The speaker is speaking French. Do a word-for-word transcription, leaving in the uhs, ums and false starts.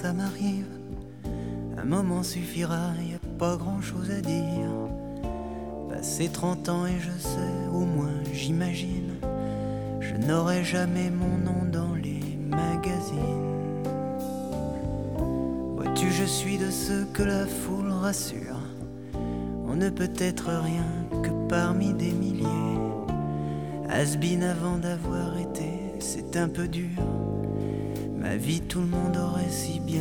ça m'arrive. Un moment suffira, y a pas grand chose à dire. Passé trente ans et je sais, au moins j'imagine, je n'aurai jamais mon nom dans les magazines. Vois-tu, je suis de ceux que la foule rassure. On ne peut être rien que parmi des milliers. Has-been avant d'avoir été, c'est un peu dur. Ma vie, tout le monde aurait si bien